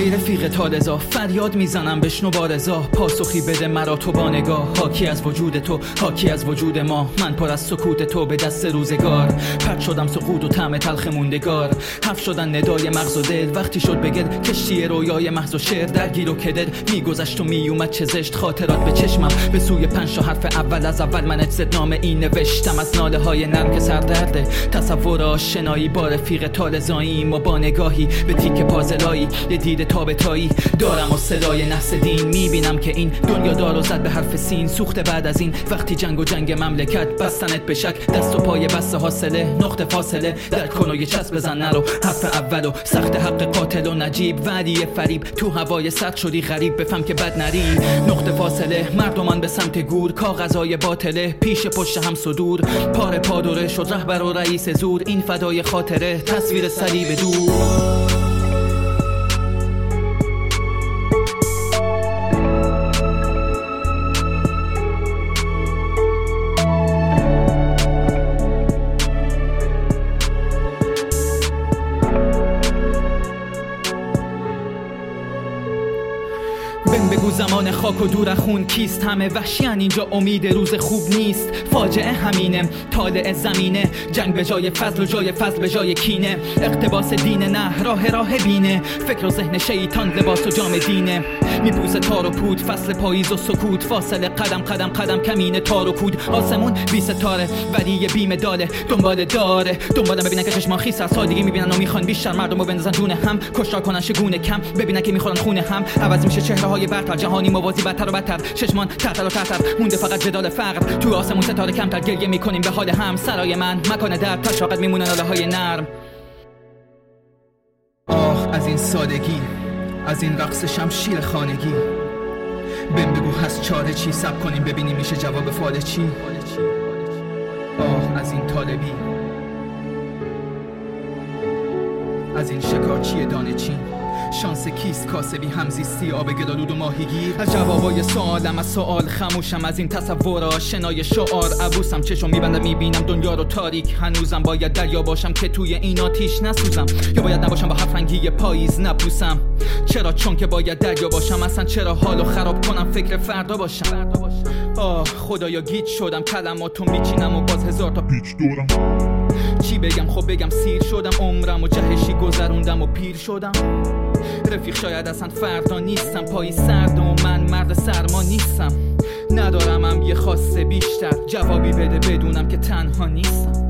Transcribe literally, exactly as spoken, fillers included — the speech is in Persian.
ای رفیق تالزا، فریاد میزنم بشنو بارزا. پاسخی بده مرا تو با نگاه، حاکی از وجود تو، حاکی از وجود ما. من پر از سکوت تو به دست روزگار، پرد شدم سقوط و طعم تلخ موندگار. حرف شدن ندای مغز و دل، وقتی شد بگل کشتی رویای محض و شعر درگیر و کدر. میگذشت و میومد چه زشت خاطرات به چشمم، به سوی پنج حرف اول از اول من اجزد نامه این نوشتم. از ناله های نرم که سردرده، تصور آشنایی با رفیق تالزاییم و با نگاهی به تیک پازلایی یه دید تابتایی دارم و صدای نحس دین. میبینم که این دنیا دارو زد به حرف سین، سوخته بعد از این وقتی جنگ و جنگ مملکت. بستنت به شک، دست و پای بسته حاصله، نقطه فاصله درک کن و یه چسب بزن نرو. حرف اولو سخت حق قاتل و نجیب، وعدی فریب تو هوای سرد شدی غریب. بفهم که بد نری، نقطه فاصله مردمان به سمت گور. کاغذای باطله پیش پشت هم صدور، پاره پادوره شد رهبر و رئیس زور. این فدای خاطره تصویر صلیب دور. بهم بگو زمان خاک و دور خون کیست؟ همه وحشیان اینجا، امید روز خوب نیست. فاجعه همینه، طالع زمینه، جنگ به جای فضل و جای فضل به جای کینه. اقتباس دین نه، راه راه بینه، فکر و ذهن شیطان لباس و جام دینه. میپوسه تار و پود، فصل پاییز و سکوت، فاصله قدم قدم قدم کمینه تار و پود. آسمون بی ستاره ولی یه بیم داله، دنبال داره دنبالم ببینن که چشمان خیس از سادگی میبینن و میخوان بیشتر مردمو بندازن جون هم. کشتار کنن شگونه کم، ببینن که میخورن خونه هم. عوض میشه چهره های برتر، جهانی موازی بدتر و بدتر. چشمان تحت و تحت مونده فقط جدال فقر. تو آسمون ستاره کمتر، گریه میکنیم به حال هم. سرای من مکان درد، تا شاقت میمونه ناله های نرم. آه از این سادگی، از این رقص شمشیر خانگی. بهم بگو هست چاره چی؟ سب کنیم ببینیم میشه جواب فال چی. آه از این طالبی، از این شکارچی دانه چین. شانس کیست کاسبی همزیستی، آب گلالود و ماهیگیر. از جوابای سوالم، از سوال خموشم، از این تصور آشنای شعار عبوسم. چشم میبندم میبینم دنیا رو تاریک، هنوزم باید دریا باشم که توی این آتیش نسوزم. یا باید نباشم با حرف رنگی پاییز نپوسم. چرا؟ چون که باید دریا باشم. اصلا چرا حالو خراب کنم فکر فردا باشم. آه خدایا گیج شدم، کلماتو میچینم و باز هزار تا پیچ دورم. چی بگم؟ خب بگم سیر شدم، عمرم و جهشی گذروندم و پیر شدم. رفیق شاید اصلا فردا نیستم، پای سرد و من مرد سرما نیستم. ندارم هم یه خواسته بیشتر، جوابی بده بدونم که تنها نیستم.